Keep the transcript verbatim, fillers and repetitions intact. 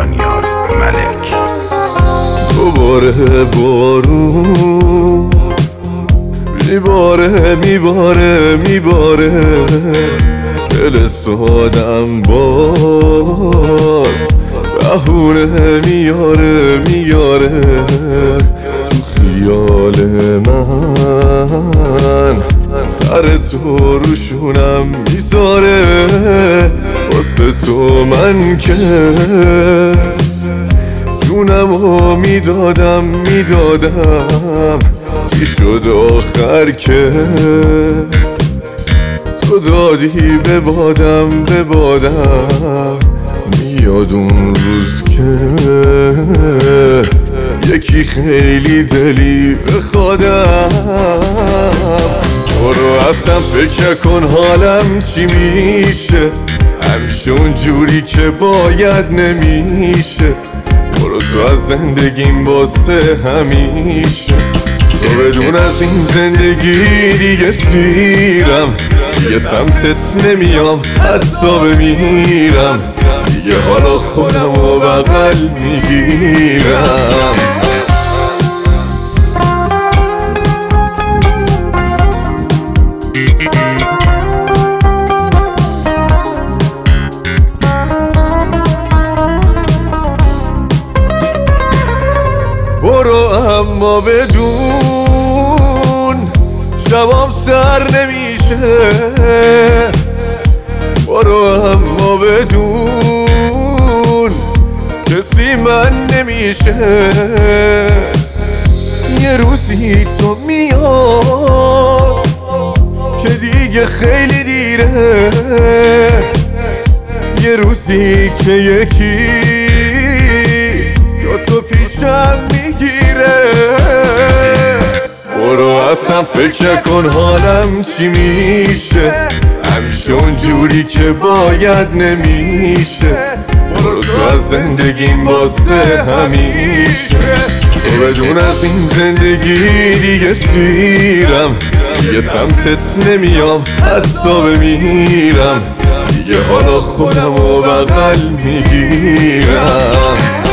دانیال ملک. دوباره بارون میباره میباره میباره، دل سادم باز بهونه میاره میاره. تو خیال من سر تو روشونم میذاره، واسه تو من که جونمو میدادم میدادم. چی شد آخر که تو دادی به بادم به بادم؟ میاد اون روز که یکی خیلی دلی بخوادم. برو اصلا فکر کن حالم چی میشه، همیشه اون جوری که باید نمیشه. برو تو از زندگیم واسه همیشه، تو بدون از این زندگی دیگه سیرم. دیگه سمتت نمیام حتی بمیرم، دیگه حالا خودم و بغل میگیرم. برو اما بدون شبام سر نمیشه. برو اما بدون کسی من نمیشه. یه روزی تو میاد که دیگه خیلی دیره، یه روزی که یکی یا تو پیشم میگیره. برو اصلا فکر کن حالم چی میشه، همیشه اون جوری که باید نمیشه. برو تو از زندگیم واسه همیشه، تو بدون از این زندگی دیگه سیرم. دیگه سمتت نمیام حتی بمیرم، دیگه حالا خودم و بغل میگیرم.